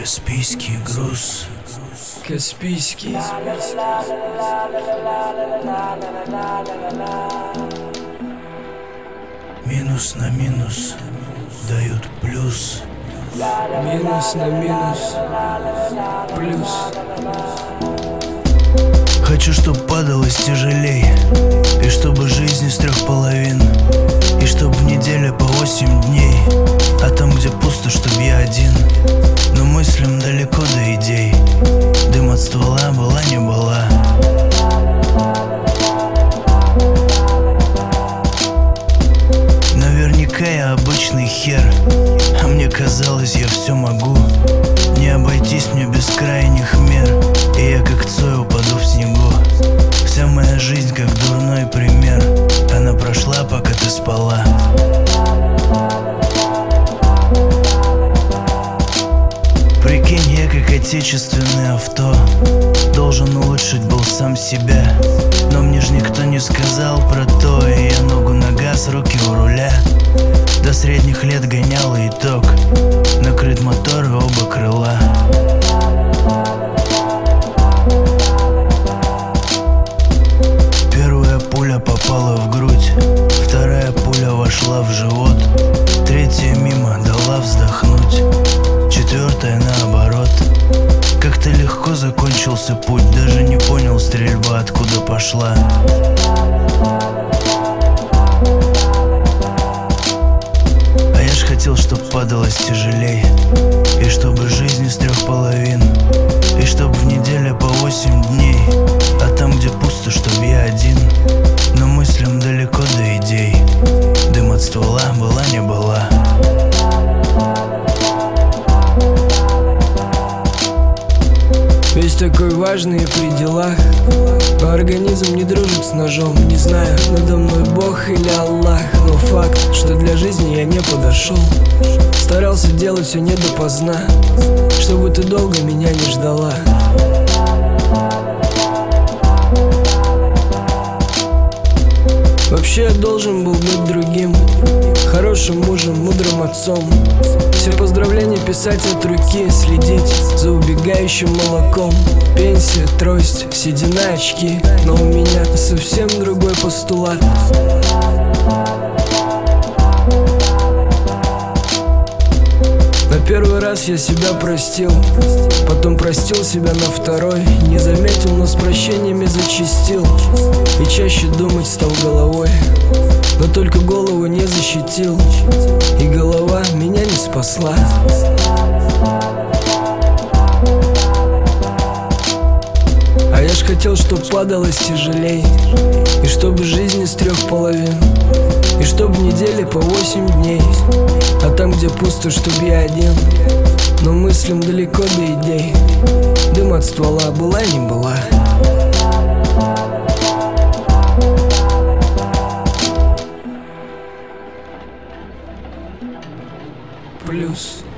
Каспийский груз. Каспийский. Минус на минус дают плюс. Минус на минус плюс. Хочу, чтоб падалось тяжелей, и чтобы жизнь из 3 половин, и чтоб в неделе по 8 дней, а там, где пусто, чтоб я один. Но мыслям далеко до идей. Дым от ствола была не была. Наверняка я обычный хер, а мне казалось, я все могу. Не обойтись мне без крайних мер, и я как Цой упаду в снегу. Вся моя жизнь как дурной пример, она прошла, пока ты спала. Прикинь, я как отечественное авто, должен улучшить был сам себя. Но мне ж никто не сказал про то, и я ногу на газ, руки у руля. До средних лет гонял итог, накрыт мотор и оба крыла. Первая пуля попала в грудь, вторая пуля вошла в живот, третья мимо дала вздохнуть, четвертая наоборот. Как-то легко закончился путь, даже не понял стрельба откуда пошла. А я ж хотел, чтоб падалось тяжелей, и чтобы жизнь из 3 половин, и чтоб в неделе по 8 дней, а там, где пусто, чтоб я один. Но мыслям далеко до идей. Дым от ствола была не была. Весь такой важный при делах, но организм не дружит с ножом. Не знаю, надо мной Бог или Аллах, но факт, что для жизни я не подошел. Старался делать все не допоздна, чтобы ты долго меня не ждала. Вообще я должен был быть другим, хорошим мужем, мудрым отцом. Все поздравления писать от руки, следить за убегающим молоком. Пенсия, трость, седина, очки, но у меня совсем другой постулат. На первый раз я себя простил, потом простил себя на второй. Не заметил, но с прощениями зачастил, и чаще думать стал головой. Но только голову не защитил, и голова меня не спасла. А я ж хотел, чтоб падалось тяжелей, и чтобы жизнь из 3 половин, и чтоб в неделе по 8 дней, а там, где пусто, чтоб я один. Но мыслям далеко до идей. Дым от ствола была не была. Плюс.